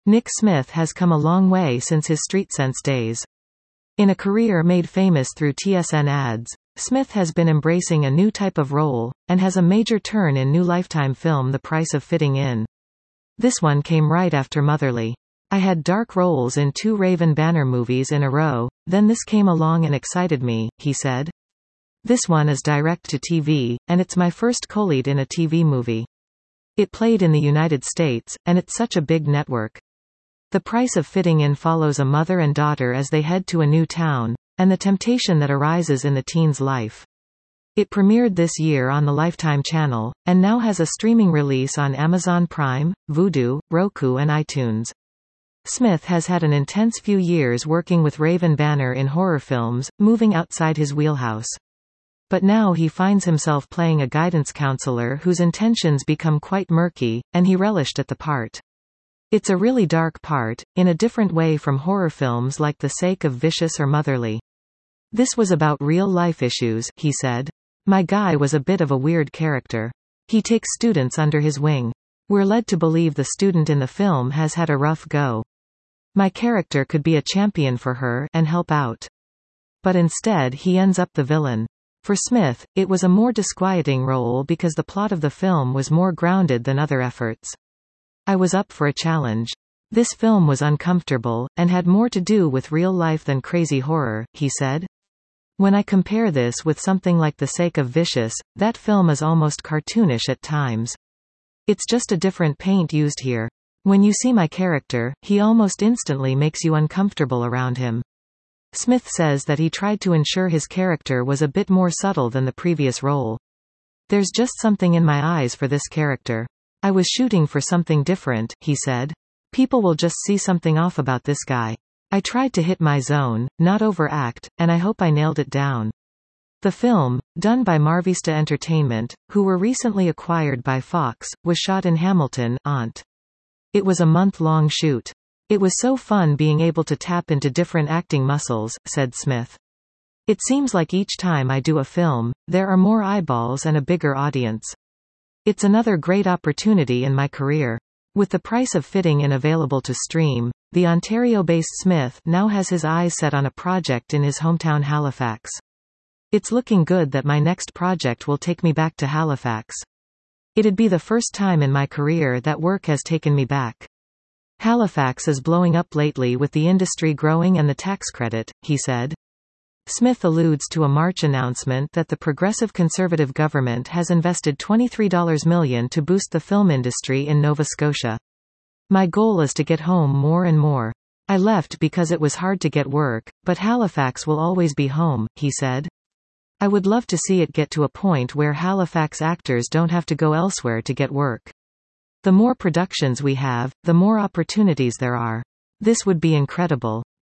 Nick Smith has come a long way since his Street Sense days. In a career made famous through TSN ads, Smith has been embracing a new type of role, and has a major turn in new Lifetime film The Price of Fitting In. This one came right after Motherly. I had dark roles in 2 Raven Banner movies in a row, then this came along and excited me, he said. This one is direct-to-TV, and it's my first co-lead in a TV movie. It played in the United States, and it's such a big network. The Price of Fitting In follows a mother and daughter as they head to a new town, and the temptation that arises in the teen's life. It premiered this year on the Lifetime channel, and now has a streaming release on Amazon Prime, Vudu, Roku and iTunes. Smith has had an intense few years working with Raven Banner in horror films, moving outside his wheelhouse. But now he finds himself playing a guidance counselor whose intentions become quite murky, and he relished at the part. It's a really dark part, in a different way from horror films like The Sake of Vicious or Motherly. This was about real-life issues, he said. My guy was a bit of a weird character. He takes students under his wing. We're led to believe the student in the film has had a rough go. My character could be a champion for her and help out. But instead he ends up the villain. For Smith, it was a more disquieting role because the plot of the film was more grounded than other efforts. I was up for a challenge. This film was uncomfortable, and had more to do with real life than crazy horror, he said. When I compare this with something like The Sake of Vicious, that film is almost cartoonish at times. It's just a different paint used here. When you see my character, he almost instantly makes you uncomfortable around him. Smith says that he tried to ensure his character was a bit more subtle than the previous role. There's just something in my eyes for this character. I was shooting for something different, he said. People will just see something off about this guy. I tried to hit my zone, not overact, and I hope I nailed it down. The film, done by Marvista Entertainment, who were recently acquired by Fox, was shot in Hamilton, Ont. It was a month-long shoot. It was so fun being able to tap into different acting muscles, said Smith. It seems like each time I do a film, there are more eyeballs and a bigger audience. It's another great opportunity in my career. With The Price of Fitting In available to stream, the Ontario-based Smith now has his eyes set on a project in his hometown Halifax. It's looking good that my next project will take me back to Halifax. It'd be the first time in my career that work has taken me back. Halifax is blowing up lately with the industry growing and the tax credit, he said. Smith alludes to a March announcement that the Progressive Conservative government has invested $23 million to boost the film industry in Nova Scotia. My goal is to get home more and more. I left because it was hard to get work, but Halifax will always be home, he said. I would love to see it get to a point where Halifax actors don't have to go elsewhere to get work. The more productions we have, the more opportunities there are. This would be incredible.